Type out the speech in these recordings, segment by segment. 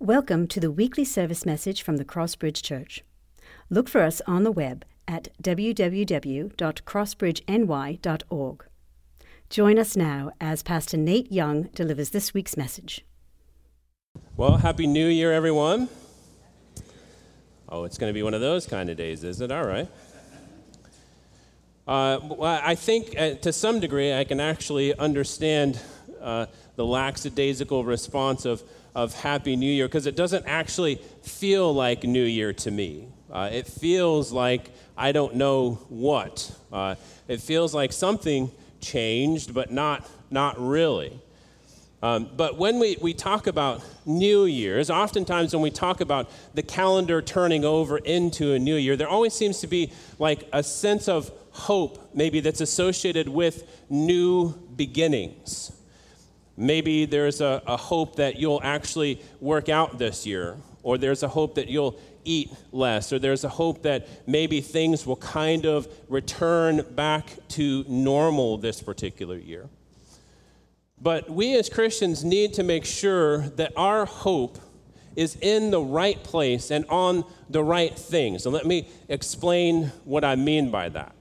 Welcome to the weekly service message from the Crossbridge Church. Look for us on the web at www.crossbridgeny.org. Join us now as Pastor Nate Young delivers this week's message. Well, Happy New Year, everyone. Oh, it's going to be one of those kind of days, is it? All right. Well, I think to some degree I can actually understand the lackadaisical response of Happy New Year, because it doesn't actually feel like New Year to me. It feels like I don't know what. It feels like something changed, but not really. But when we talk about New Year's, oftentimes when we talk about the calendar turning over into a new year, there always seems to be like a sense of hope, maybe that's associated with new beginnings. Maybe there's a hope that you'll actually work out this year, or there's a hope that you'll eat less, or there's a hope that maybe things will kind of return back to normal this particular year. But we as Christians need to make sure that our hope is in the right place and on the right things. And let me explain what I mean by that.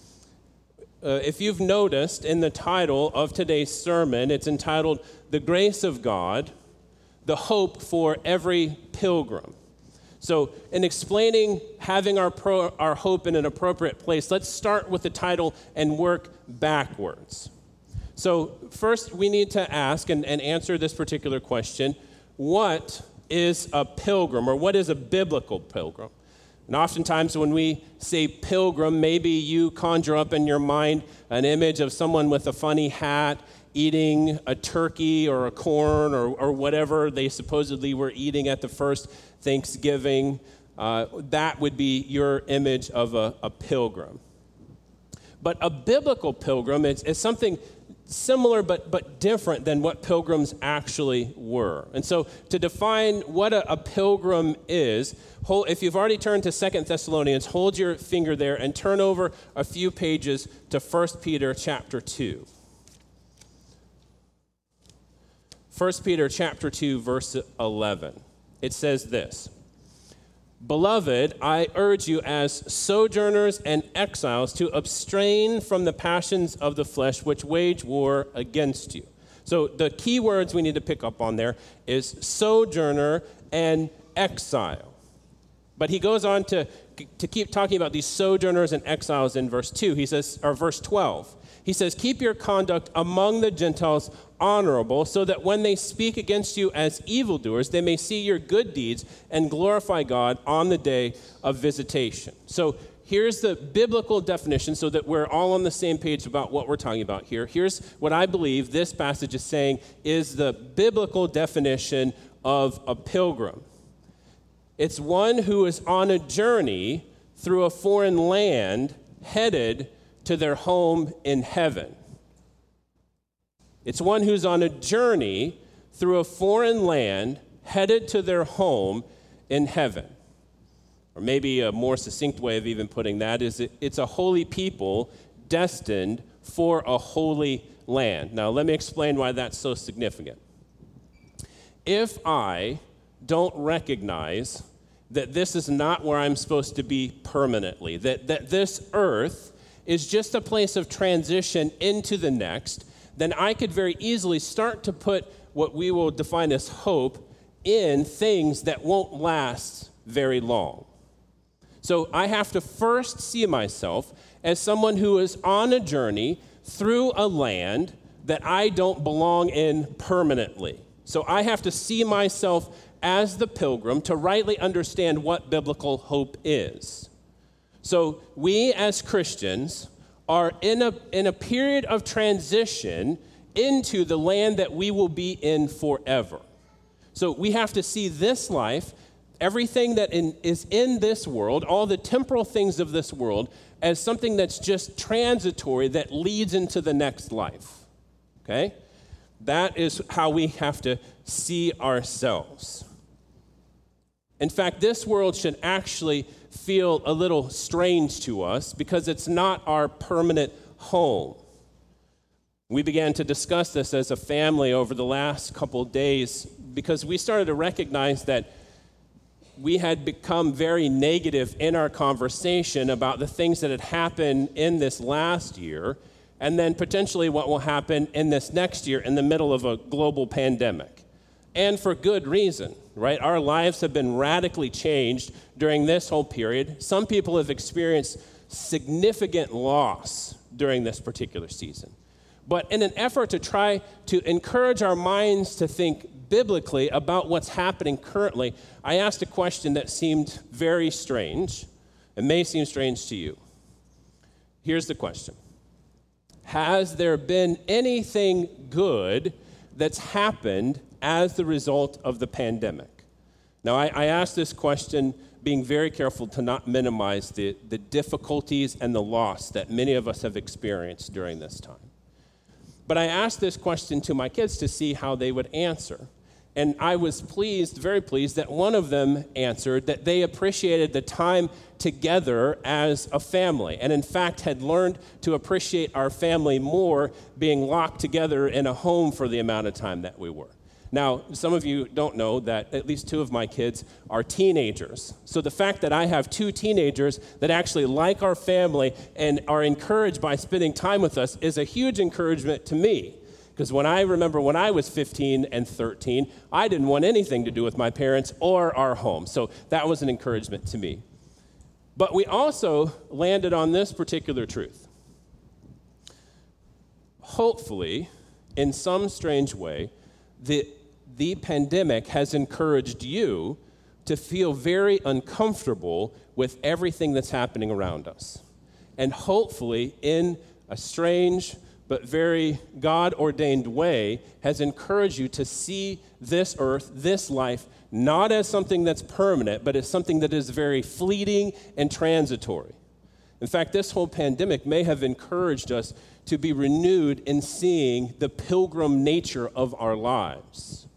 If you've noticed in the title of today's sermon, it's entitled, "The Grace of God, the Hope for Every Pilgrim." So in explaining having our hope in an appropriate place, let's start with the title and work backwards. So first we need to ask and answer this particular question: what is a pilgrim, or what is a biblical pilgrim? And oftentimes when we say pilgrim, maybe you conjure up in your mind an image of someone with a funny hat eating a turkey or a corn or whatever they supposedly were eating at the first Thanksgiving. That would be your image of a pilgrim. But a biblical pilgrim is something similar but different than what pilgrims actually were. And so to define what a pilgrim is, if you've already turned to 2 Thessalonians, hold your finger there and turn over a few pages to 1 Peter chapter 2. 1 Peter chapter 2, verse 11. It says this: "Beloved, I urge you as sojourners and exiles to abstain from the passions of the flesh which wage war against you." So the key words we need to pick up on there is sojourner and exile. But he goes on to keep talking about these sojourners and exiles in verse 2. He says, or verse 12. He says, "Keep your conduct among the Gentiles honorable, so that when they speak against you as evildoers, they may see your good deeds and glorify God on the day of visitation." So here's the biblical definition so that we're all on the same page about what we're talking about here. Here's what I believe this passage is saying is the biblical definition of a pilgrim. It's one who is on a journey through a foreign land headed to their home in heaven. It's one who's on a journey through a foreign land headed to their home in heaven. Or maybe a more succinct way of even putting that is it's a holy people destined for a holy land. Now, let me explain why that's so significant. If I don't recognize that this is not where I'm supposed to be permanently, that this earth is just a place of transition into the next, then I could very easily start to put what we will define as hope in things that won't last very long. So I have to first see myself as someone who is on a journey through a land that I don't belong in permanently. So I have to see myself as the pilgrim to rightly understand what biblical hope is. So we as Christians are in a period of transition into the land that we will be in forever. So we have to see this life, everything that is in this world, all the temporal things of this world, as something that's just transitory that leads into the next life. Okay? That is how we have to see ourselves. In fact, this world should actually feel a little strange to us because it's not our permanent home. We began to discuss this as a family over the last couple days because we started to recognize that we had become very negative in our conversation about the things that had happened in this last year, and then potentially what will happen in this next year in the middle of a global pandemic. And for good reason, right? Our lives have been radically changed during this whole period. Some people have experienced significant loss during this particular season. But in an effort to try to encourage our minds to think biblically about what's happening currently, I asked a question that seemed very strange. It may seem strange to you. Here's the question. Has there been anything good that's happened as the result of the pandemic? Now, I asked this question being very careful to not minimize the difficulties and the loss that many of us have experienced during this time. But I asked this question to my kids to see how they would answer. And I was pleased, very pleased, that one of them answered that they appreciated the time together as a family, and in fact had learned to appreciate our family more being locked together in a home for the amount of time that we were. Now, some of you don't know that at least two of my kids are teenagers. So the fact that I have two teenagers that actually like our family and are encouraged by spending time with us is a huge encouragement to me. Because when I remember when I was 15 and 13, I didn't want anything to do with my parents or our home. So that was an encouragement to me. But we also landed on this particular truth. Hopefully, in some strange way, the pandemic has encouraged you to feel very uncomfortable with everything that's happening around us. And hopefully, in a strange but very God-ordained way, has encouraged you to see this earth, this life, not as something that's permanent, but as something that is very fleeting and transitory. In fact, this whole pandemic may have encouraged us to be renewed in seeing the pilgrim nature of our lives.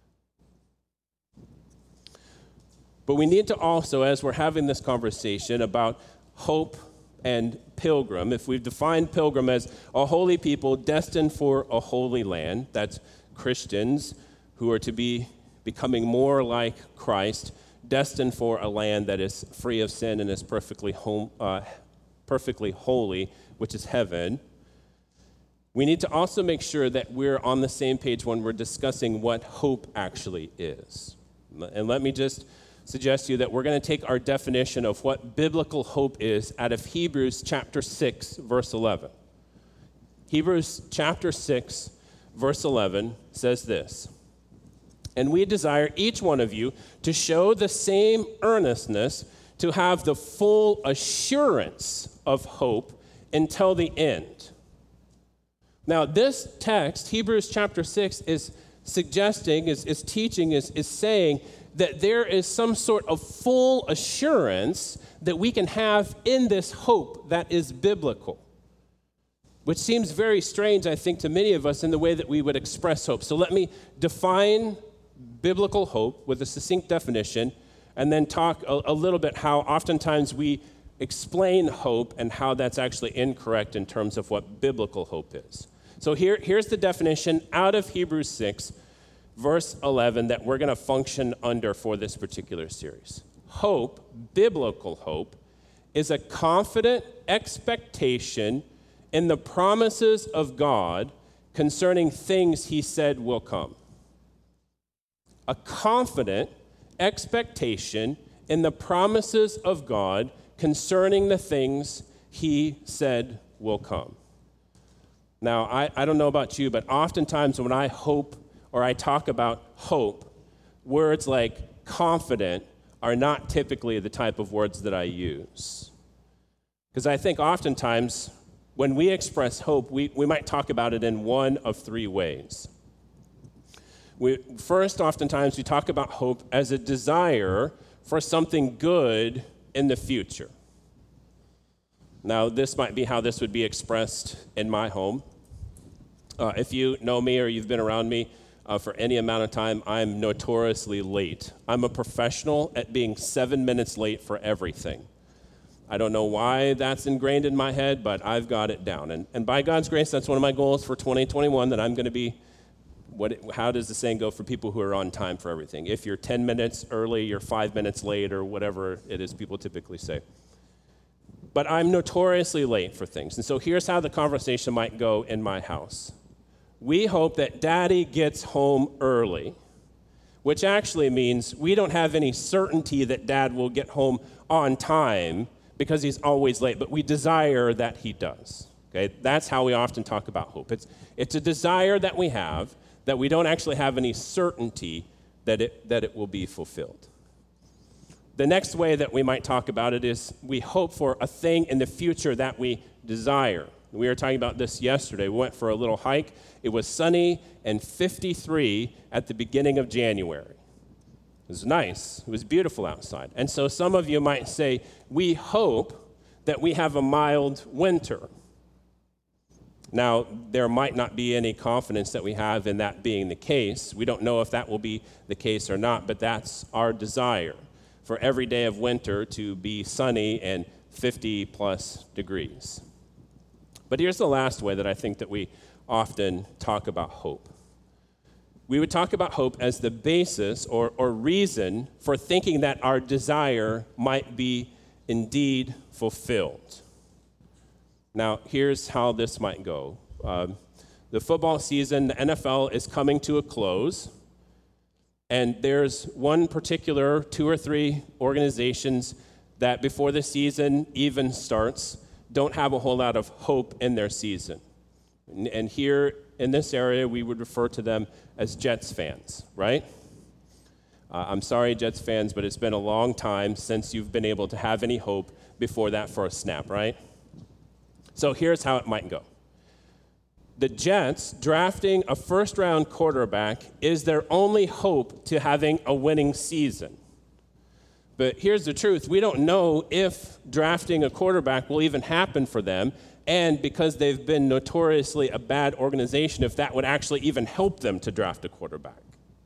But we need to also, as we're having this conversation about hope and pilgrim, if we've defined pilgrim as a holy people destined for a holy land, that's Christians who are to be becoming more like Christ, destined for a land that is free of sin and is perfectly holy, which is heaven. We need to also make sure that we're on the same page when we're discussing what hope actually is. And let me just suggest to you that we're going to take our definition of what biblical hope is out of Hebrews chapter 6, verse 11. Hebrews chapter 6, verse 11 says this, "And we desire each one of you to show the same earnestness, to have the full assurance of hope until the end." Now, this text, Hebrews chapter 6, is suggesting, is teaching, is saying that there is some sort of full assurance that we can have in this hope that is biblical, which seems very strange, I think, to many of us in the way that we would express hope. So let me define biblical hope with a succinct definition, and then talk a little bit how oftentimes we explain hope and how that's actually incorrect in terms of what biblical hope is. So here's the definition out of Hebrews 6, verse 11, that we're going to function under for this particular series. Hope, biblical hope, is a confident expectation in the promises of God concerning things he said will come. A confident expectation in the promises of God concerning the things he said will come. Now, I don't know about you, but oftentimes when I hope or I talk about hope, words like confident are not typically the type of words that I use. Because I think oftentimes when we express hope, we might talk about it in one of three ways. First, oftentimes we talk about hope as a desire for something good in the future. Now, this might be how this would be expressed in my home. If you know me or you've been around me for any amount of time, I'm notoriously late. I'm a professional at being 7 minutes late for everything. I don't know why that's ingrained in my head, but I've got it down. And by God's grace, that's one of my goals for 2021, that I'm going to be how does the saying go for people who are on time for everything? If you're 10 minutes early, you're 5 minutes late, or whatever it is people typically say. But I'm notoriously late for things. And so here's how the conversation might go in my house. We hope that Daddy gets home early, which actually means we don't have any certainty that Dad will get home on time because he's always late, but we desire that he does. Okay? That's how we often talk about hope. It's a desire that we have that we don't actually have any certainty that it will be fulfilled. The next way that we might talk about it is we hope for a thing in the future that we desire. We were talking about this yesterday. We went for a little hike. It was sunny and 53 at the beginning of January. It was nice. It was beautiful outside. And so some of you might say, we hope that we have a mild winter. Now, there might not be any confidence that we have in that being the case. We don't know if that will be the case or not, but that's our desire, for every day of winter to be sunny and 50 plus degrees. But here's the last way that I think that we often talk about hope. We would talk about hope as the basis or reason for thinking that our desire might be indeed fulfilled. Now, here's how this might go. The football season, the NFL, is coming to a close. And there's one particular 2 or 3 organizations that before the season even starts don't have a whole lot of hope in their season. And here in this area, we would refer to them as Jets fans, right? I'm sorry, Jets fans, but it's been a long time since you've been able to have any hope before that first snap, right? So here's how it might go. The Jets drafting a first-round quarterback is their only hope to having a winning season. But here's the truth. We don't know if drafting a quarterback will even happen for them, and because they've been notoriously a bad organization, if that would actually even help them to draft a quarterback.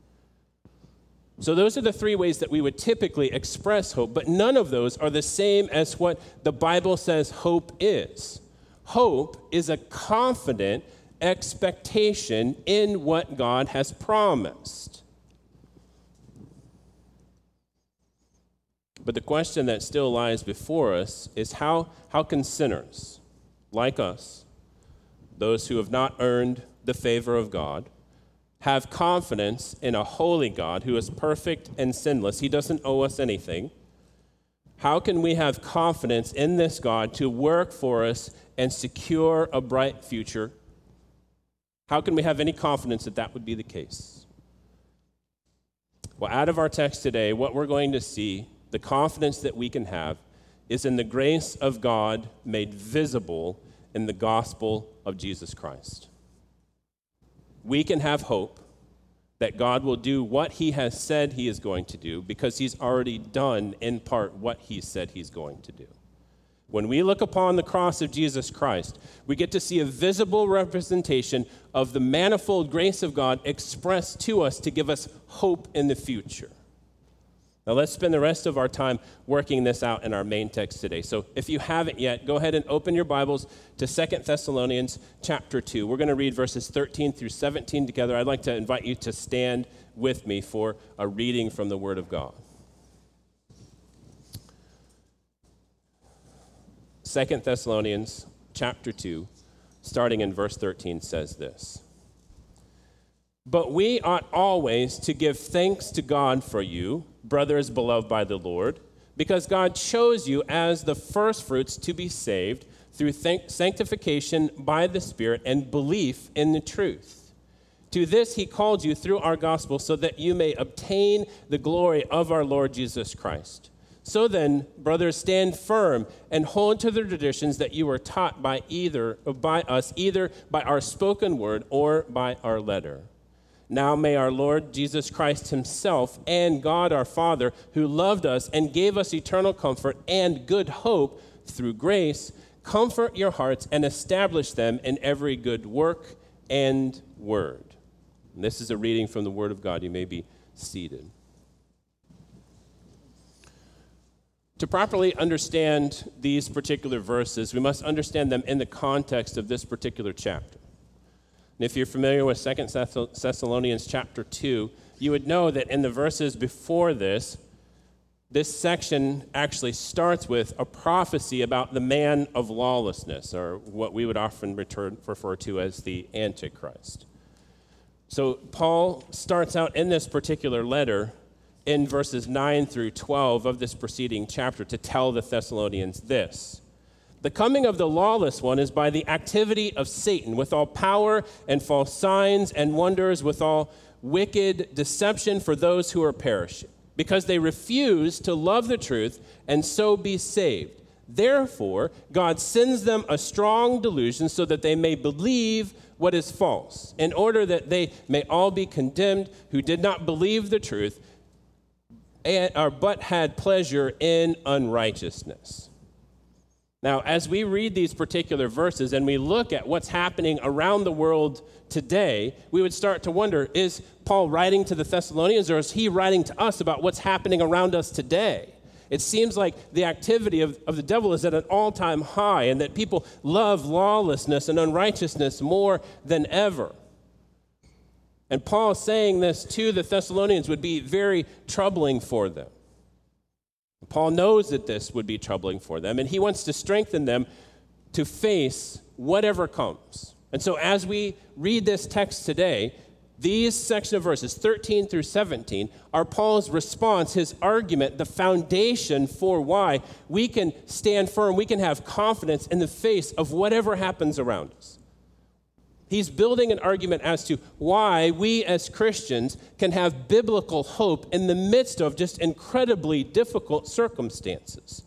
So those are the 3 ways that we would typically express hope, but none of those are the same as what the Bible says hope is. Hope is a confident expectation in what God has promised. But the question that still lies before us is how can sinners like us, those who have not earned the favor of God, have confidence in a holy God who is perfect and sinless? He doesn't owe us anything. How can we have confidence in this God to work for us and secure a bright future? How can we have any confidence that that would be the case? Well, out of our text today, what we're going to see, the confidence that we can have, is in the grace of God made visible in the gospel of Jesus Christ. We can have hope that God will do what he has said he is going to do because he's already done in part what he said he's going to do. When we look upon the cross of Jesus Christ, we get to see a visible representation of the manifold grace of God expressed to us to give us hope in the future. Now let's spend the rest of our time working this out in our main text today. So if you haven't yet, go ahead and open your Bibles to 2 Thessalonians chapter 2. We're going to read verses 13 through 17 together. I'd like to invite you to stand with me for a reading from the Word of God. 2 Thessalonians chapter 2, starting in verse 13, says this. But we ought always to give thanks to God for you, brothers beloved by the Lord, because God chose you as the firstfruits to be saved through sanctification by the Spirit and belief in the truth. To this he called you through our gospel so that you may obtain the glory of our Lord Jesus Christ. So then, brothers, stand firm and hold to the traditions that you were taught by us, either by our spoken word or by our letter. Now may our Lord Jesus Christ himself and God our Father, who loved us and gave us eternal comfort and good hope through grace, comfort your hearts and establish them in every good work and word. And this is a reading from the Word of God. You may be seated. To properly understand these particular verses, we must understand them in the context of this particular chapter. And if you're familiar with 2 Thessalonians chapter 2, you would know that in the verses before this section actually starts with a prophecy about the man of lawlessness, or what we would often refer to as the Antichrist. So Paul starts out in this particular letter in verses 9 through 12 of this preceding chapter to tell the Thessalonians this: the coming of the lawless one is by the activity of Satan, with all power and false signs and wonders, with all wicked deception for those who are perishing, because they refuse to love the truth and so be saved. Therefore, God sends them a strong delusion so that they may believe what is false, in order that they may all be condemned who did not believe the truth, but had pleasure in unrighteousness. Now, as we read these particular verses and we look at what's happening around the world today, we would start to wonder, is Paul writing to the Thessalonians, or is he writing to us about what's happening around us today? It seems like the activity of the devil is at an all-time high, and that people love lawlessness and unrighteousness more than ever. And Paul saying this to the Thessalonians would be very troubling for them. Paul knows that this would be troubling for them, and he wants to strengthen them to face whatever comes. And so as we read this text today, these section of verses, 13 through 17, are Paul's response, his argument, the foundation for why we can stand firm, we can have confidence in the face of whatever happens around us. He's building an argument as to why we as Christians can have biblical hope in the midst of just incredibly difficult circumstances.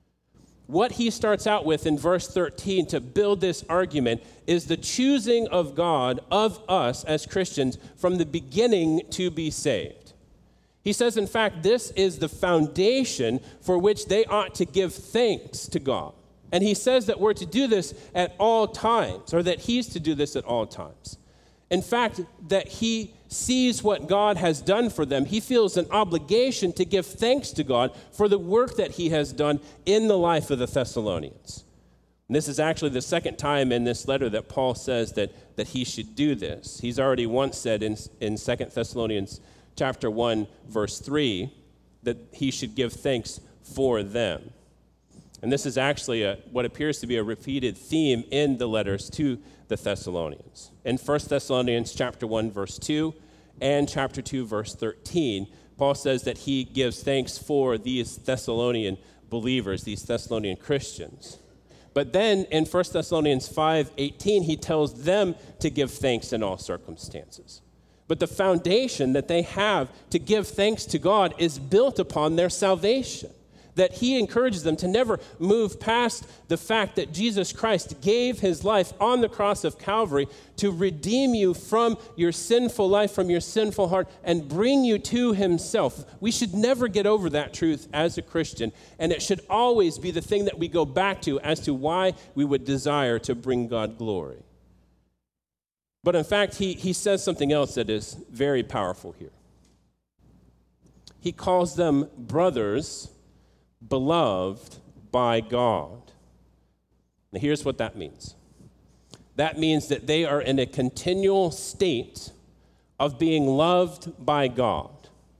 What he starts out with in verse 13 to build this argument is the choosing of God of us as Christians from the beginning to be saved. He says, in fact, this is the foundation for which they ought to give thanks to God. And he says that we're to do this at all times, or that he's to do this at all times. In fact, that he sees what God has done for them. He feels an obligation to give thanks to God for the work that he has done in the life of the Thessalonians. And this is actually the second time in this letter that Paul says that he should do this. He's already once said in 2 Thessalonians chapter 1, verse 3, that he should give thanks for them. And this is actually what appears to be a repeated theme in the letters to the Thessalonians. In 1 Thessalonians chapter 1, verse 2, and chapter 2, verse 13, Paul says that he gives thanks for these Thessalonian believers, these Thessalonian Christians. But then in 1 Thessalonians 5:18, he tells them to give thanks in all circumstances. But the foundation that they have to give thanks to God is built upon their salvation. That he encourages them to never move past the fact that Jesus Christ gave his life on the cross of Calvary to redeem you from your sinful life, from your sinful heart, and bring you to himself. We should never get over that truth as a Christian, and it should always be the thing that we go back to as to why we would desire to bring God glory. But in fact, he says something else that is very powerful here. He calls them brothers, beloved by God. Now here's what that means. That means that they are in a continual state of being loved by God.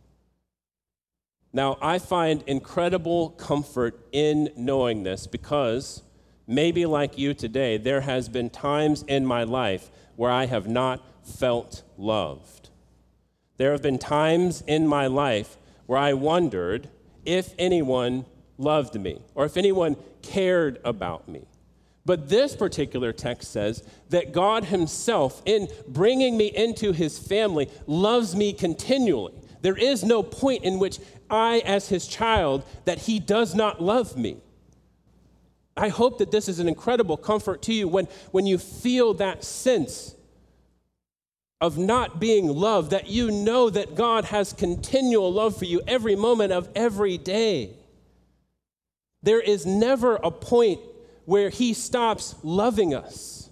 Now, I find incredible comfort in knowing this because maybe like you today, there has been times in my life where I have not felt loved. There have been times in my life where I wondered if anyone loved me or if anyone cared about me. But this particular text says that God himself, in bringing me into his family, loves me continually. There is no point in which I, as his child, that he does not love me. I hope that this is an incredible comfort to you when you feel that sense of not being loved, that you know that God has continual love for you every moment of every day. There is never a point where he stops loving us.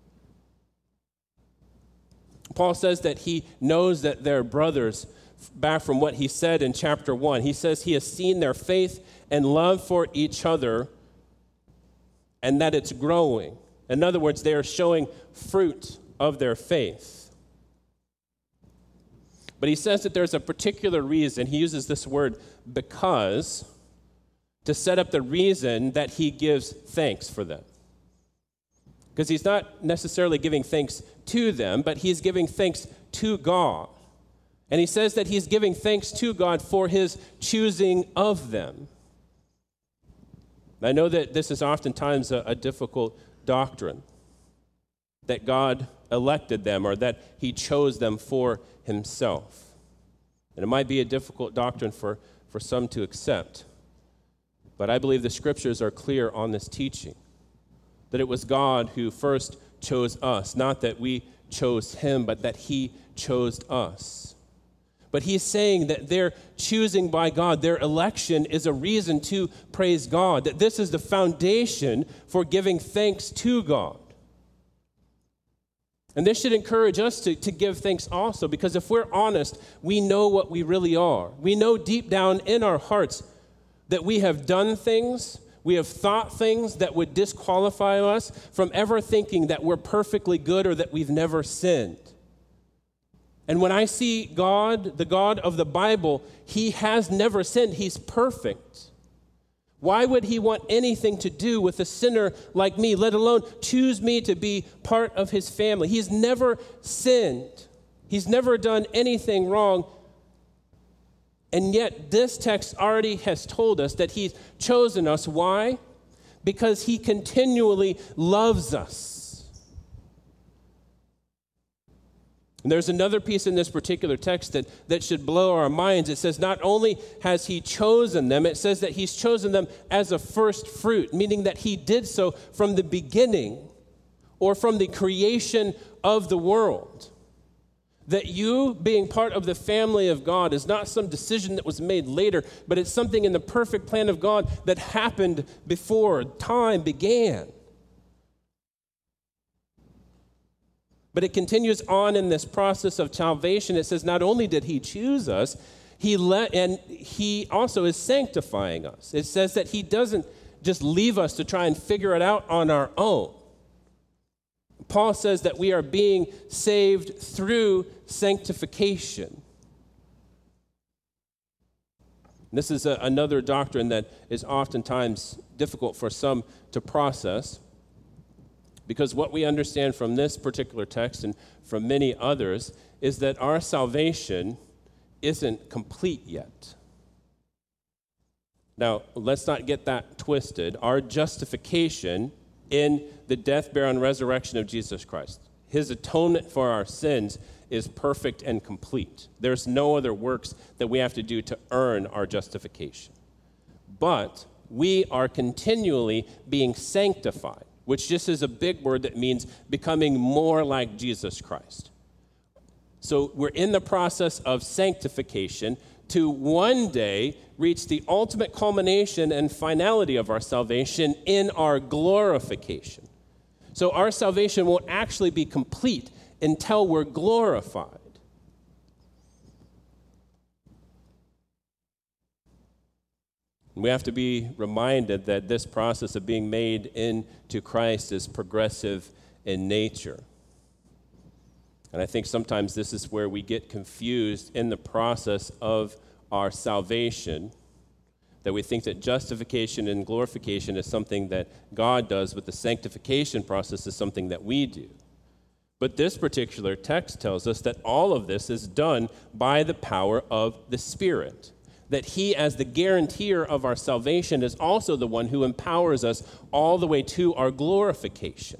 Paul says that he knows that they're brothers back from what he said in chapter 1. He says he has seen their faith and love for each other and that it's growing. In other words, they are showing fruit of their faith. But he says that there's a particular reason. He uses this word because to set up the reason that he gives thanks for them. Because he's not necessarily giving thanks to them, but he's giving thanks to God. And he says that he's giving thanks to God for his choosing of them. I know that this is oftentimes a difficult doctrine, that God elected them or that he chose them for himself. And it might be a difficult doctrine for some to accept. But I believe the scriptures are clear on this teaching, that it was God who first chose us, not that we chose him, but that he chose us. But he's saying that their choosing by God, their election, is a reason to praise God, that this is the foundation for giving thanks to God. And this should encourage us to give thanks also, because if we're honest, we know what we really are. We know deep down in our hearts that we have done things, we have thought things that would disqualify us from ever thinking that we're perfectly good or that we've never sinned. And when I see God, the God of the Bible, he has never sinned. He's perfect. Why would he want anything to do with a sinner like me, let alone choose me to be part of his family? He's never sinned. He's never done anything wrong. And yet this text already has told us that he's chosen us. Why? Because he continually loves us. And there's another piece in this particular text that should blow our minds. It says not only has he chosen them, it says that he's chosen them as a first fruit, meaning that he did so from the beginning or from the creation of the world. That you being part of the family of God is not some decision that was made later, but it's something in the perfect plan of God that happened before time began. But it continues on in this process of salvation. It says not only did he choose us, and he also is sanctifying us. It says that he doesn't just leave us to try and figure it out on our own. Paul says that we are being saved through sanctification. This is another doctrine that is oftentimes difficult for some to process, because what we understand from this particular text and from many others is that our salvation isn't complete yet. Now, let's not get that twisted. Our justification in the death, burial, and resurrection of Jesus Christ, his atonement for our sins, is perfect and complete. There's no other works that we have to do to earn our justification. But we are continually being sanctified, which just is a big word that means becoming more like Jesus Christ. So we're in the process of sanctification to one day reach the ultimate culmination and finality of our salvation in our glorification. So our salvation won't actually be complete until we're glorified. We have to be reminded that this process of being made into Christ is progressive in nature. And I think sometimes this is where we get confused in the process of our salvation, that we think that justification and glorification is something that God does, but the sanctification process is something that we do. But this particular text tells us that all of this is done by the power of the Spirit. That he, as the guarantor of our salvation, is also the one who empowers us all the way to our glorification.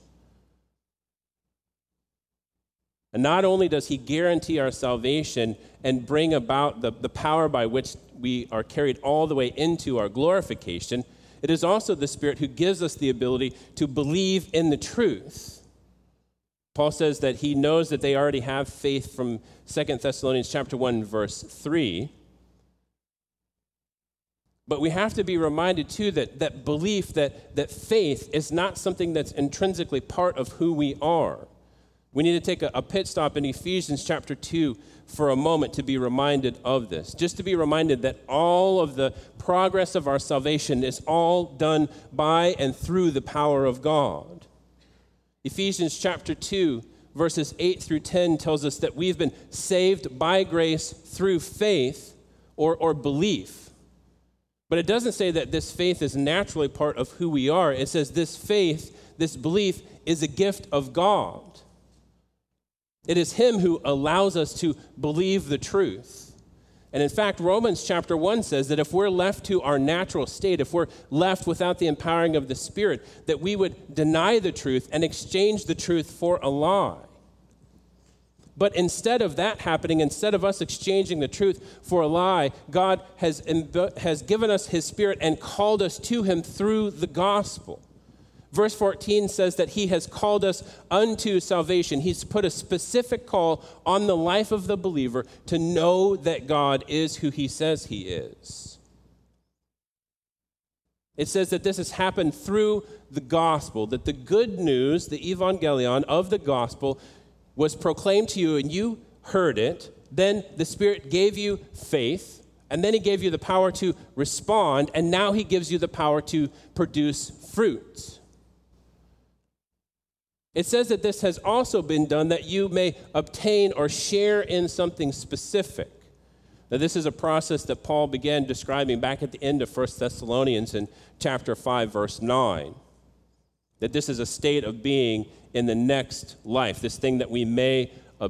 And not only does he guarantee our salvation and bring about the power by which we are carried all the way into our glorification, it is also the Spirit who gives us the ability to believe in the truth. Paul says that he knows that they already have faith from 2 Thessalonians chapter 1, verse 3. But we have to be reminded, too, that belief, that faith is not something that's intrinsically part of who we are. We need to take a pit stop in Ephesians chapter 2 for a moment to be reminded of this. Just to be reminded that all of the progress of our salvation is all done by and through the power of God. Ephesians chapter 2, verses 8 through 10 tells us that we've been saved by grace through faith or belief. But it doesn't say that this faith is naturally part of who we are. It says this faith, this belief, is a gift of God. It is Him who allows us to believe the truth. And in fact, Romans chapter 1 says that if we're left to our natural state, if we're left without the empowering of the Spirit, that we would deny the truth and exchange the truth for a lie. But instead of that happening, instead of us exchanging the truth for a lie, God has given us His Spirit and called us to Him through the gospel. Verse 14 says that He has called us unto salvation. He's put a specific call on the life of the believer to know that God is who He says He is. It says that this has happened through the gospel, that the good news, the evangelion of the gospel, was proclaimed to you and you heard it. Then the Spirit gave you faith, and then He gave you the power to respond, and now He gives you the power to produce fruit. It says that this has also been done that you may obtain or share in something specific. Now, this is a process that Paul began describing back at the end of 1 Thessalonians in chapter 5, verse 9. That this is a state of being in the next life, this thing that we may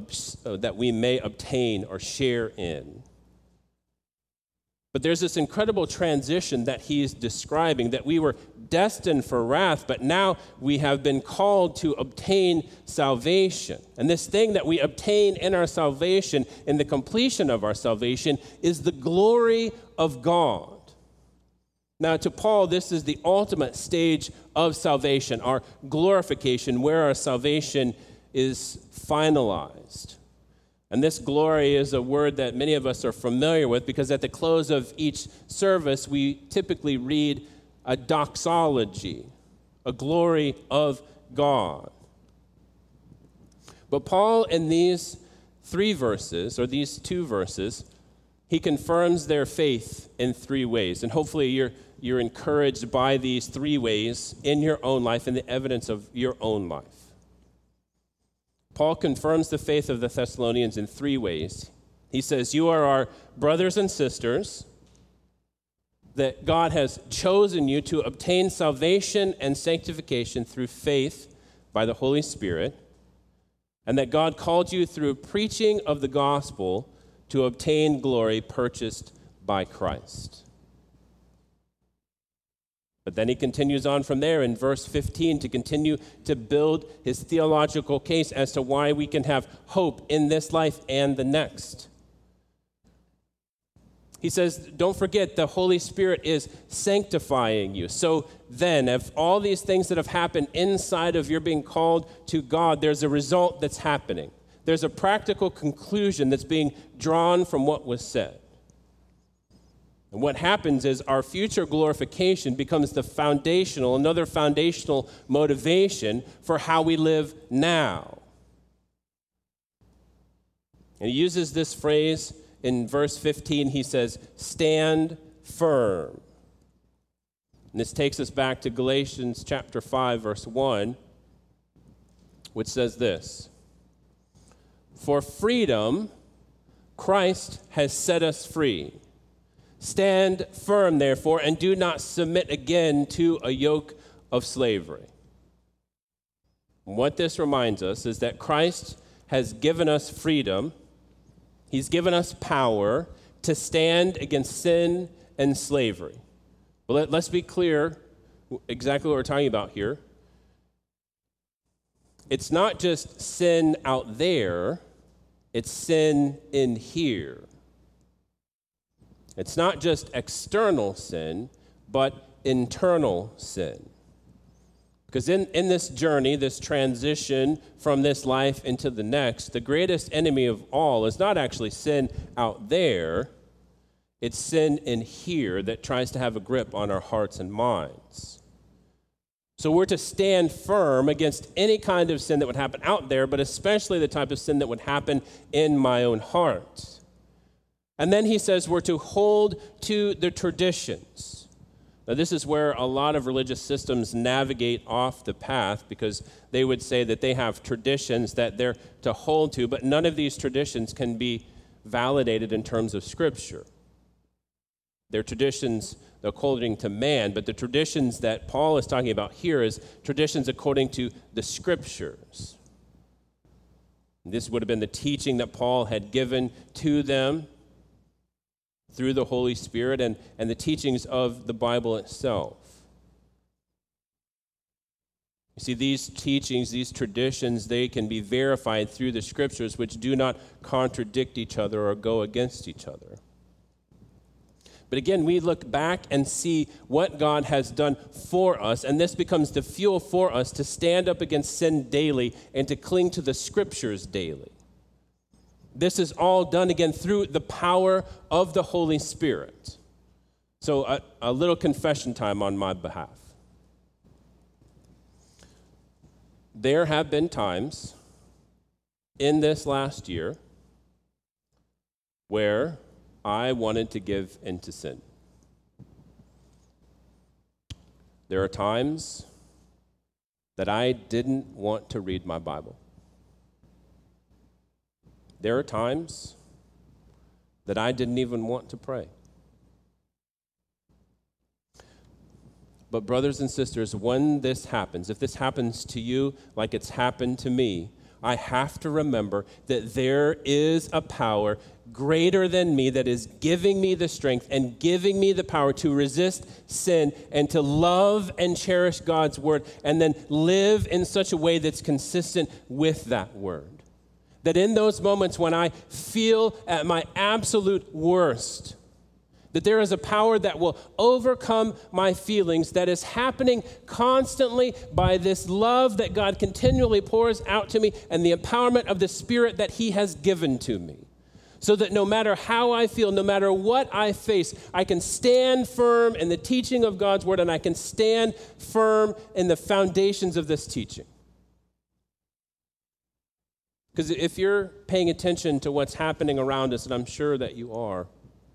obtain or share in. But there's this incredible transition that he's describing, that we were destined for wrath, but now we have been called to obtain salvation. And this thing that we obtain in our salvation, in the completion of our salvation, is the glory of God. Now, to Paul, this is the ultimate stage of salvation, our glorification, where our salvation is finalized. And this glory is a word that many of us are familiar with because at the close of each service, we typically read a doxology, a glory of God. But Paul, in these two verses, he confirms their faith in three ways. And hopefully you're encouraged by these three ways in your own life and the evidence of your own life. Paul confirms the faith of the Thessalonians in three ways. He says, you are our brothers and sisters, that God has chosen you to obtain salvation and sanctification through faith by the Holy Spirit, and that God called you through preaching of the gospel to obtain glory purchased by Christ. But then he continues on from there in verse 15 to continue to build his theological case as to why we can have hope in this life and the next. He says, don't forget, the Holy Spirit is sanctifying you. So then, if all these things that have happened inside of your being called to God, there's a result that's happening. There's a practical conclusion that's being drawn from what was said. And what happens is our future glorification becomes another foundational motivation for how we live now. And he uses this phrase in verse 15. He says, stand firm. And this takes us back to Galatians chapter 5, verse 1, which says this: for freedom, Christ has set us free. Stand firm, therefore, and do not submit again to a yoke of slavery. And what this reminds us is that Christ has given us freedom. He's given us power to stand against sin and slavery. But let's be clear exactly what we're talking about here. It's not just sin out there, it's sin in here. It's not just external sin, but internal sin. Because in this journey, this transition from this life into the next, the greatest enemy of all is not actually sin out there, it's sin in here that tries to have a grip on our hearts and minds. So we're to stand firm against any kind of sin that would happen out there, but especially the type of sin that would happen in my own heart. And then he says we're to hold to the traditions. Now, this is where a lot of religious systems navigate off the path because they would say that they have traditions that they're to hold to, but none of these traditions can be validated in terms of Scripture. They're traditions according to man, but the traditions that Paul is talking about here is traditions according to the Scriptures. This would have been the teaching that Paul had given to them through the Holy Spirit and the teachings of the Bible itself. You see, these teachings, these traditions, they can be verified through the Scriptures, which do not contradict each other or go against each other. But again, we look back and see what God has done for us, and this becomes the fuel for us to stand up against sin daily and to cling to the Scriptures daily. This is all done again through the power of the Holy Spirit. So a little confession time on my behalf. There have been times in this last year where I wanted to give into sin. There are times that I didn't want to read my Bible. There are times that I didn't even want to pray. But brothers and sisters, when this happens, if this happens to you like it's happened to me, I have to remember that there is a power greater than me that is giving me the strength and giving me the power to resist sin and to love and cherish God's word and then live in such a way that's consistent with that word. That in those moments when I feel at my absolute worst, that there is a power that will overcome my feelings that is happening constantly by this love that God continually pours out to me and the empowerment of the Spirit that He has given to me. So that no matter how I feel, no matter what I face, I can stand firm in the teaching of God's word and I can stand firm in the foundations of this teaching. Because if you're paying attention to what's happening around us, and I'm sure that you are,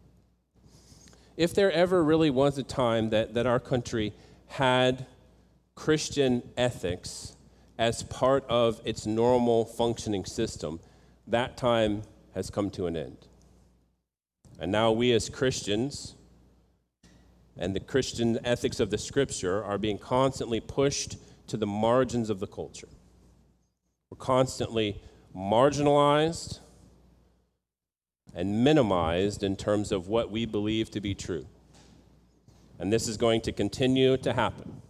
if there ever really was a time that our country had Christian ethics as part of its normal functioning system, that time has come to an end. And now we as Christians and the Christian ethics of the Scripture are being constantly pushed to the margins of the culture. We're constantly marginalized and minimized in terms of what we believe to be true. And this is going to continue to happen.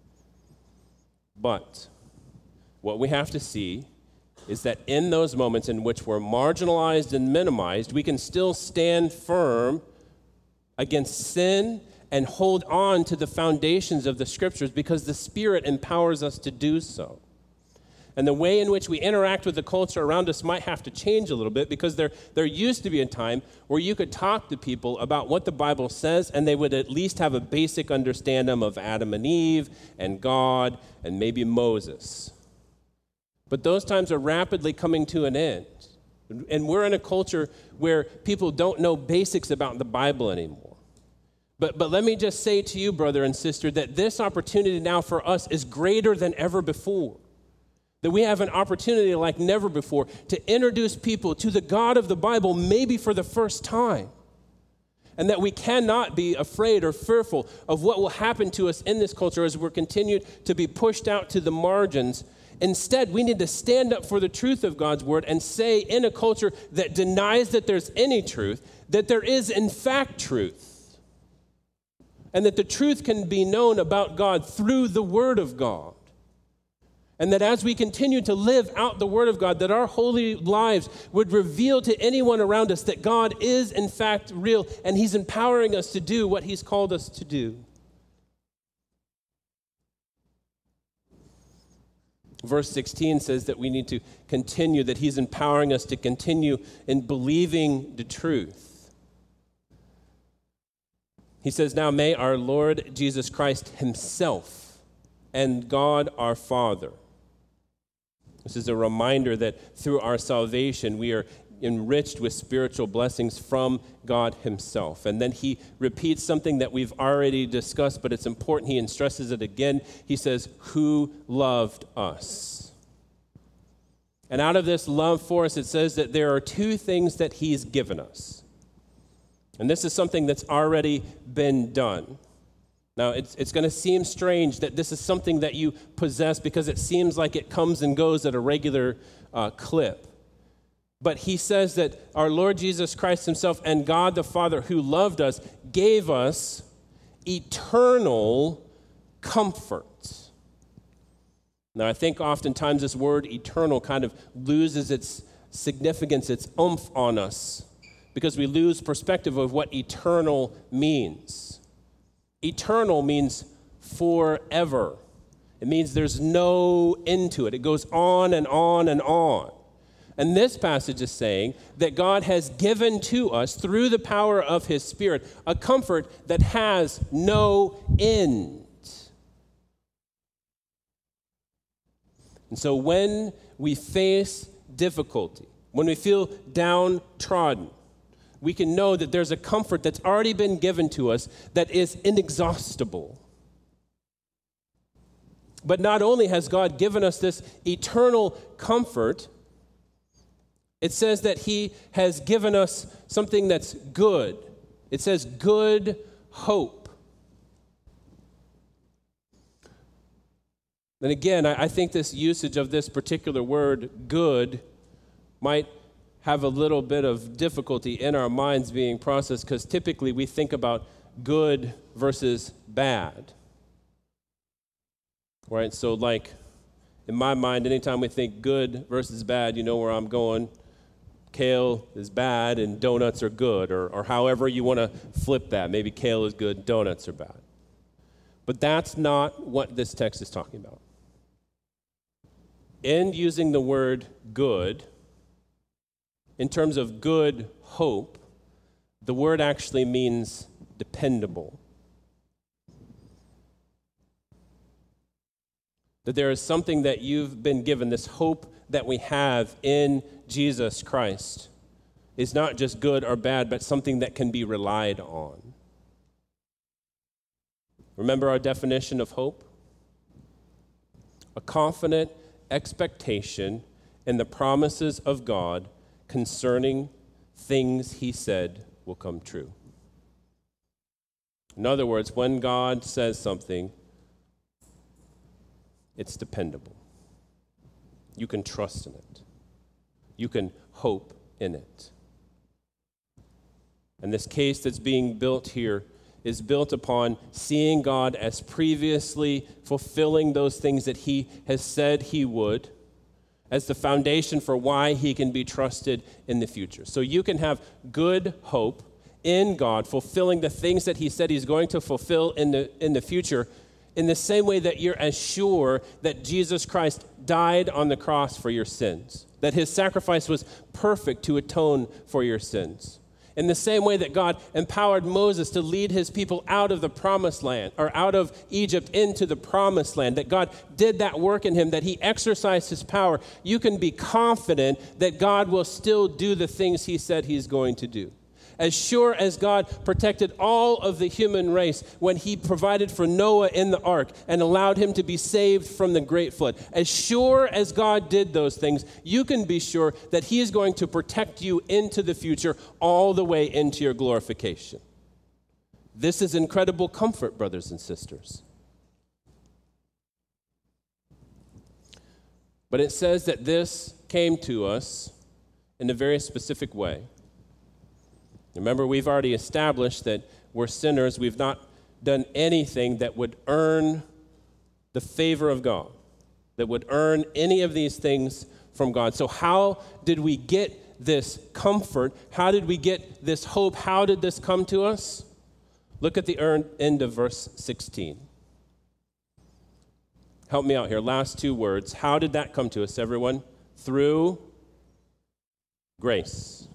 But what we have to see is that in those moments in which we're marginalized and minimized, we can still stand firm against sin and hold on to the foundations of the Scriptures because the Spirit empowers us to do so. And the way in which we interact with the culture around us might have to change a little bit because there used to be a time where you could talk to people about what the Bible says and they would at least have a basic understanding of Adam and Eve and God and maybe Moses. But those times are rapidly coming to an end. And we're in a culture where people don't know basics about the Bible anymore. But let me just say to you, brother and sister, that this opportunity now for us is greater than ever before. That we have an opportunity like never before to introduce people to the God of the Bible maybe for the first time. And that we cannot be afraid or fearful of what will happen to us in this culture as we're continued to be pushed out to the margins. Instead, we need to stand up for the truth of God's word and say in a culture that denies that there's any truth, that there is in fact truth. And that the truth can be known about God through the word of God. And that as we continue to live out the word of God, that our holy lives would reveal to anyone around us that God is in fact real and He's empowering us to do what He's called us to do. Verse 16 says that we need to continue, that He's empowering us to continue in believing the truth. He says, now may our Lord Jesus Christ Himself and God our Father. This is a reminder that through our salvation, we are enriched with spiritual blessings from God himself. And then he repeats something that we've already discussed, but it's important. He stresses it again. He says, who loved us. And out of this love for us, it says that there are two things that he's given us. And this is something that's already been done. Now, it's going to seem strange that this is something that you possess because it seems like it comes and goes at a regular clip. But he says that our Lord Jesus Christ himself and God the Father who loved us gave us eternal comfort. Now, I think oftentimes this word eternal kind of loses its significance, its oomph on us, because we lose perspective of what eternal means. Eternal means forever. It means there's no end to it. It goes on and on and on. And this passage is saying that God has given to us, through the power of his Spirit, a comfort that has no end. And so when we face difficulty, when we feel downtrodden, we can know that there's a comfort that's already been given to us that is inexhaustible. But not only has God given us this eternal comfort, it says that he has given us something that's good. It says good hope. And again, I think this usage of this particular word, good, might have a little bit of difficulty in our minds being processed because typically we think about good versus bad. Right? So like in my mind, anytime we think good versus bad, you know where I'm going. Kale is bad and donuts are good, or however you want to flip that. Maybe kale is good, donuts are bad. But that's not what this text is talking about. In using the word good, in terms of good hope, the word actually means dependable. That there is something that you've been given, this hope that we have in Jesus Christ is not just good or bad, but something that can be relied on. Remember our definition of hope? A confident expectation in the promises of God concerning things he said will come true. In other words, when God says something, it's dependable. You can trust in it. You can hope in it. And this case that's being built here is built upon seeing God as previously fulfilling those things that he has said he would, as the foundation for why he can be trusted in the future. So you can have good hope in God, fulfilling the things that he said he's going to fulfill in the future, in the same way that you're as sure that Jesus Christ died on the cross for your sins, that his sacrifice was perfect to atone for your sins. In the same way that God empowered Moses to lead his people out of the promised land, or out of Egypt into the promised land, that God did that work in him, that he exercised his power, you can be confident that God will still do the things he said he's going to do. As sure as God protected all of the human race when he provided for Noah in the ark and allowed him to be saved from the great flood, as sure as God did those things, you can be sure that he is going to protect you into the future all the way into your glorification. This is incredible comfort, brothers and sisters. But it says that this came to us in a very specific way. Remember, we've already established that we're sinners. We've not done anything that would earn the favor of God, that would earn any of these things from God. So how did we get this comfort? How did we get this hope? How did this come to us? Look at the end of verse 16. Help me out here. Last two words. How did that come to us, everyone? Through grace.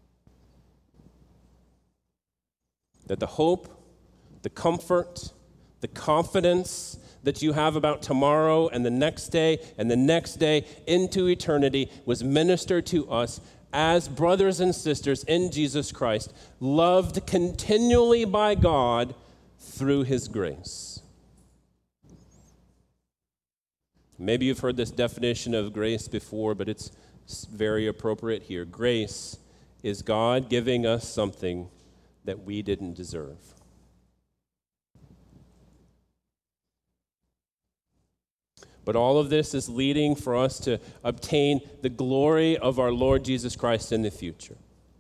That the hope, the comfort, the confidence that you have about tomorrow and the next day into eternity was ministered to us as brothers and sisters in Jesus Christ, loved continually by God through his grace. Maybe you've heard this definition of grace before, but it's very appropriate here. Grace is God giving us something that we didn't deserve. But all of this is leading for us to obtain the glory of our Lord Jesus Christ in the future.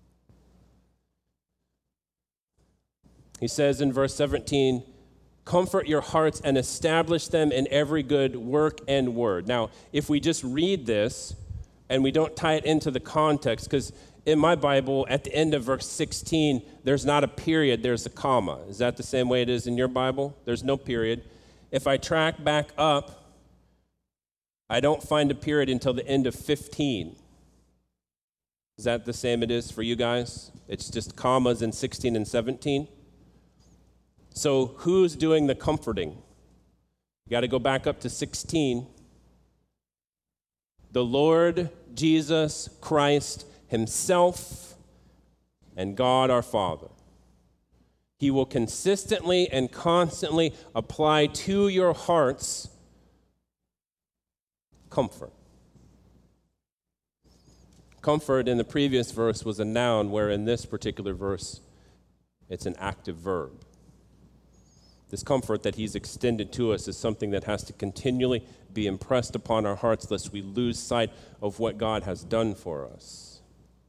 He says in verse 17, comfort your hearts and establish them in every good work and word. Now, if we just read this and we don't tie it into the context, because in my Bible, at the end of verse 16, there's not a period, there's a comma. Is that the same way it is in your Bible? There's no period. If I track back up, I don't find a period until the end of 15. Is that the same it is for you guys? It's just commas in 16 and 17? So who's doing the comforting? You got to go back up to 16. The Lord Jesus Christ himself and God our Father. He will consistently and constantly apply to your hearts comfort. Comfort in the previous verse was a noun, where in this particular verse, it's an active verb. This comfort that he's extended to us is something that has to continually be impressed upon our hearts, lest we lose sight of what God has done for us.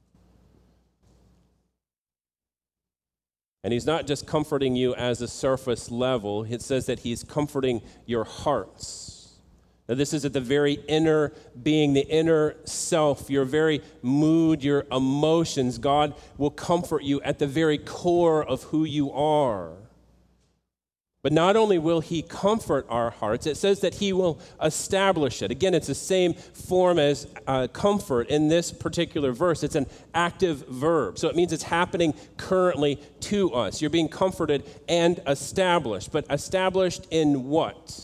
And he's not just comforting you as a surface level. It says that he's comforting your hearts. Now, this is at the very inner being, the inner self, your very mood, your emotions. God will comfort you at the very core of who you are. But not only will he comfort our hearts, it says that he will establish it. Again, it's the same form as comfort in this particular verse. It's an active verb. So it means it's happening currently to us. You're being comforted and established. But established in what?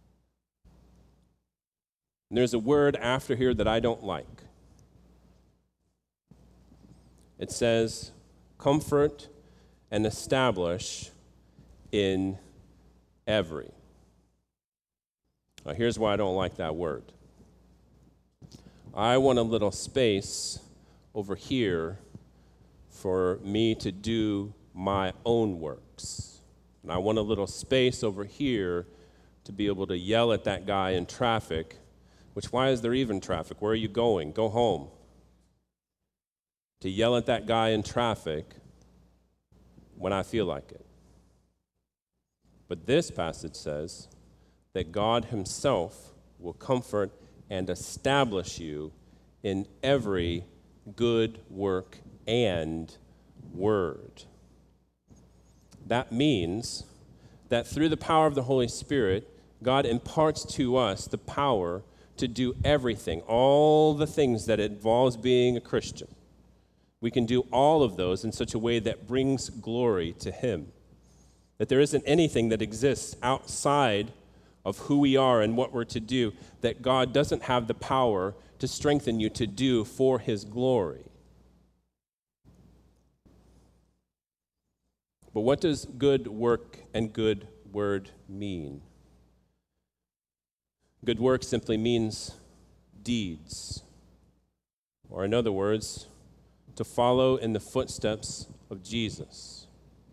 And there's a word after here that I don't like. It says, comfort and establish in every. Now, here's why I don't like that word. I want a little space over here for me to do my own works. And I want a little space over here to be able to yell at that guy in traffic. Which, why is there even traffic? Where are you going? Go home. To yell at that guy in traffic when I feel like it. But this passage says that God himself will comfort and establish you in every good work and word. That means that through the power of the Holy Spirit, God imparts to us the power to do everything, all the things that involves being a Christian. We can do all of those in such a way that brings glory to him. That there isn't anything that exists outside of who we are and what we're to do that God doesn't have the power to strengthen you to do for his glory. But what does good work and good word mean? Good work simply means deeds, or in other words, to follow in the footsteps of Jesus.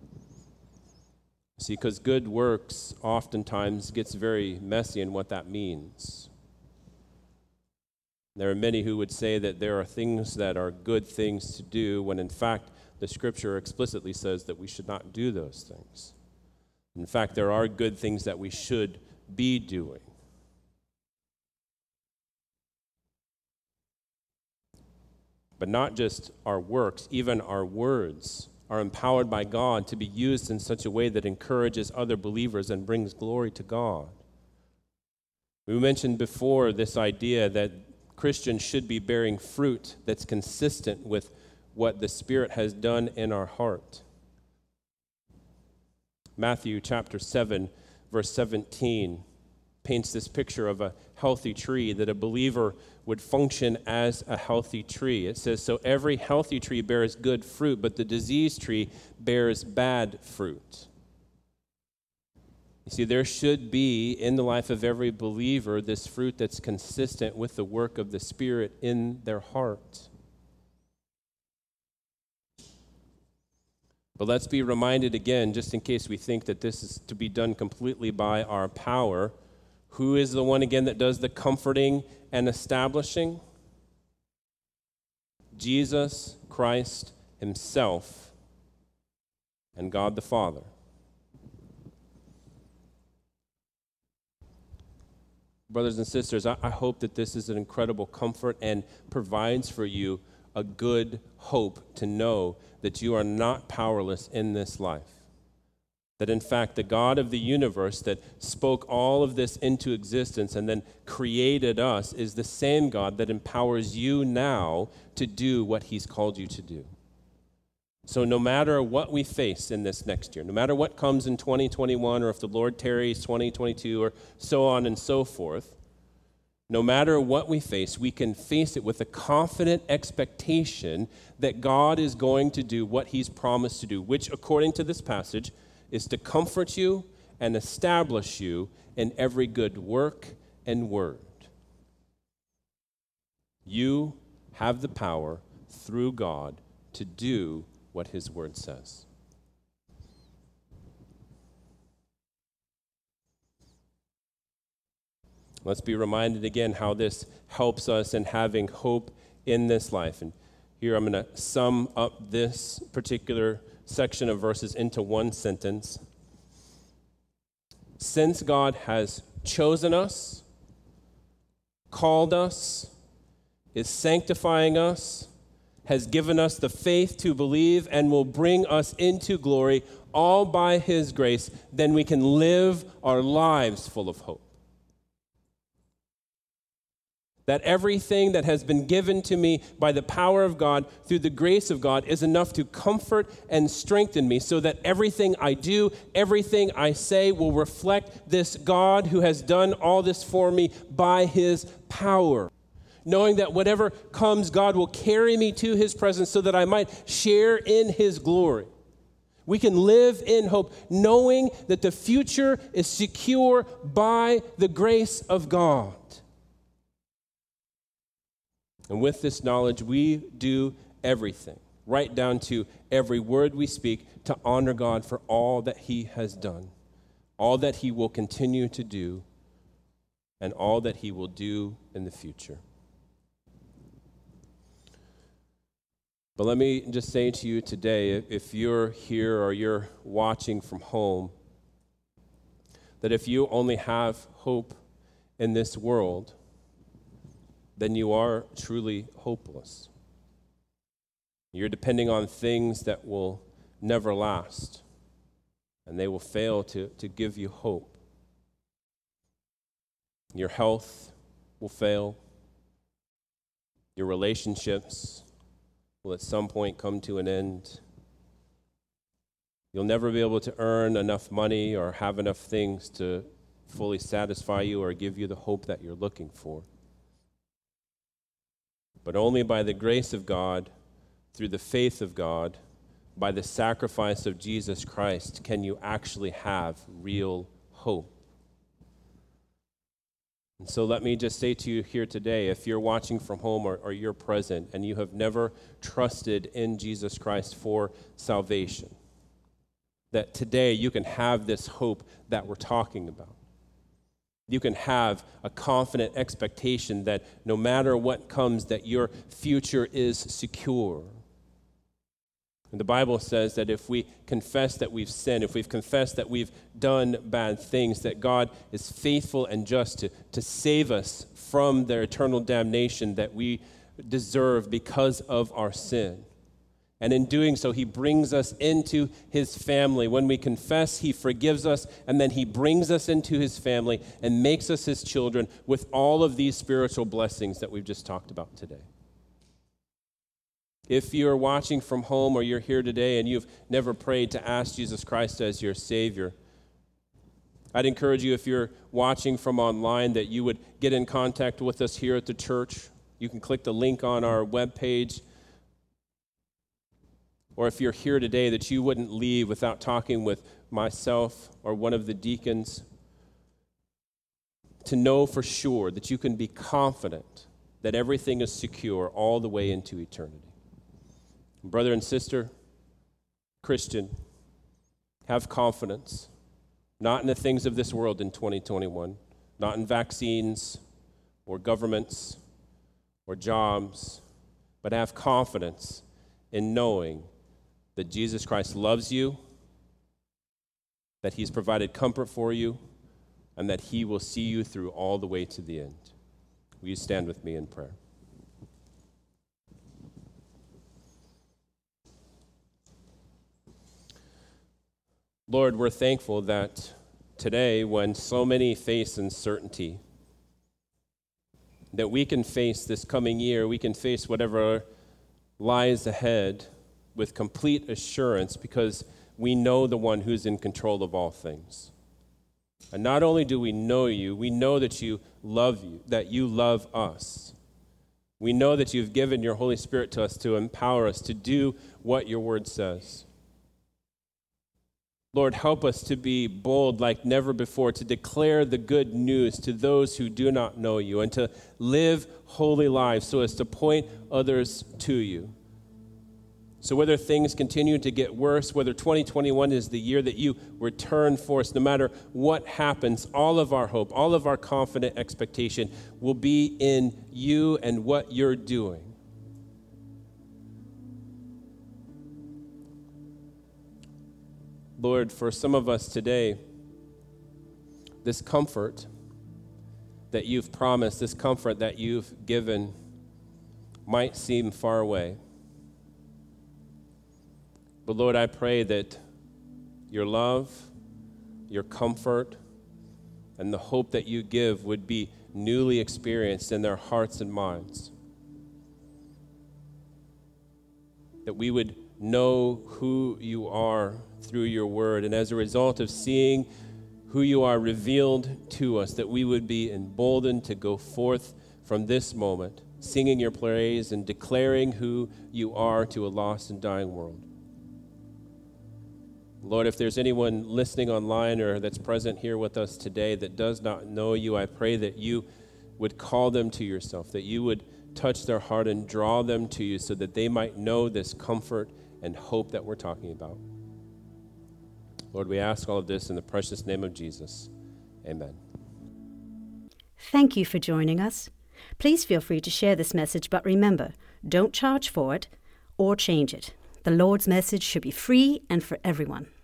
See, because good works oftentimes gets very messy in what that means. There are many who would say that there are things that are good things to do, when in fact the Scripture explicitly says that we should not do those things. In fact, there are good things that we should be doing. But not just our works, even our words are empowered by God to be used in such a way that encourages other believers and brings glory to God. We mentioned before this idea that Christians should be bearing fruit that's consistent with what the Spirit has done in our heart. Matthew chapter 7, verse 17 paints this picture of a healthy tree, that a believer would function as a healthy tree. It says, so every healthy tree bears good fruit, but the diseased tree bears bad fruit. You see, there should be in the life of every believer this fruit that's consistent with the work of the Spirit in their heart. But let's be reminded again, just in case we think that this is to be done completely by our power, who is the one again that does the comforting and establishing? Jesus Christ himself and God the Father. Brothers and sisters, I hope that this is an incredible comfort and provides for you a good hope to know that you are not powerless in this life. That in fact, the God of the universe that spoke all of this into existence and then created us is the same God that empowers you now to do what he's called you to do. So no matter what we face in this next year, no matter what comes in 2021, or if the Lord tarries 2022, or so on and so forth, no matter what we face, we can face it with a confident expectation that God is going to do what he's promised to do, which, according to this passage, is to comfort you and establish you in every good work and word. You have the power through God to do what his word says. Let's be reminded again how this helps us in having hope in this life. And here I'm going to sum up this particular section of verses into one sentence. Since God has chosen us, called us, is sanctifying us, has given us the faith to believe, and will bring us into glory, all by his grace, then we can live our lives full of hope. That everything that has been given to me by the power of God, through the grace of God, is enough to comfort and strengthen me, so that everything I do, everything I say will reflect this God who has done all this for me by his power. Knowing that whatever comes, God will carry me to his presence so that I might share in his glory. We can live in hope, knowing that the future is secure by the grace of God. And with this knowledge, we do everything, right down to every word we speak, to honor God for all that he has done, all that he will continue to do, and all that he will do in the future. But let me just say to you today, if you're here or you're watching from home, that if you only have hope in this world, then you are truly hopeless. You're depending on things that will never last, and they will fail to give you hope. Your health will fail. Your relationships will at some point come to an end. You'll never be able to earn enough money or have enough things to fully satisfy you or give you the hope that you're looking for. But only by the grace of God, through the faith of God, by the sacrifice of Jesus Christ, can you actually have real hope. And so let me just say to you here today, if you're watching from home or you're present and you have never trusted in Jesus Christ for salvation, that today you can have this hope that we're talking about. You can have a confident expectation that no matter what comes, that your future is secure. And the Bible says that if we confess that we've sinned, if we've confessed that we've done bad things, that God is faithful and just to save us from the eternal damnation that we deserve because of our sin. And in doing so, he brings us into his family. When we confess, he forgives us, and then he brings us into his family and makes us his children with all of these spiritual blessings that we've just talked about today. If you're watching from home or you're here today and you've never prayed to ask Jesus Christ as your Savior, I'd encourage you, if you're watching from online, that you would get in contact with us here at the church. You can click the link on our webpage. Or if you're here today, that you wouldn't leave without talking with myself or one of the deacons, to know for sure that you can be confident that everything is secure all the way into eternity. Brother and sister, Christian, have confidence, not in the things of this world in 2021, not in vaccines or governments or jobs, but have confidence in knowing that Jesus Christ loves you, that he's provided comfort for you, and that he will see you through all the way to the end. Will you stand with me in prayer? Lord, we're thankful that today, when so many face uncertainty, that we can face this coming year, we can face whatever lies ahead with complete assurance, because we know the one who's in control of all things. And not only do we know you, we know that you love us. We know that you've given your Holy Spirit to us to empower us to do what your word says. Lord, help us to be bold like never before, to declare the good news to those who do not know you, and to live holy lives so as to point others to you. So whether things continue to get worse, whether 2021 is the year that you return for us, no matter what happens, all of our hope, all of our confident expectation will be in you and what you're doing. Lord, for some of us today, this comfort that you've promised, this comfort that you've given, might seem far away. But Lord, I pray that your love, your comfort, and the hope that you give would be newly experienced in their hearts and minds. That we would know who you are through your word, and as a result of seeing who you are revealed to us, that we would be emboldened to go forth from this moment, singing your praise and declaring who you are to a lost and dying world. Lord, if there's anyone listening online or that's present here with us today that does not know you, I pray that you would call them to yourself, that you would touch their heart and draw them to you so that they might know this comfort and hope that we're talking about. Lord, we ask all of this in the precious name of Jesus. Amen. Thank you for joining us. Please feel free to share this message, but remember, don't charge for it or change it. The Lord's message should be free and for everyone.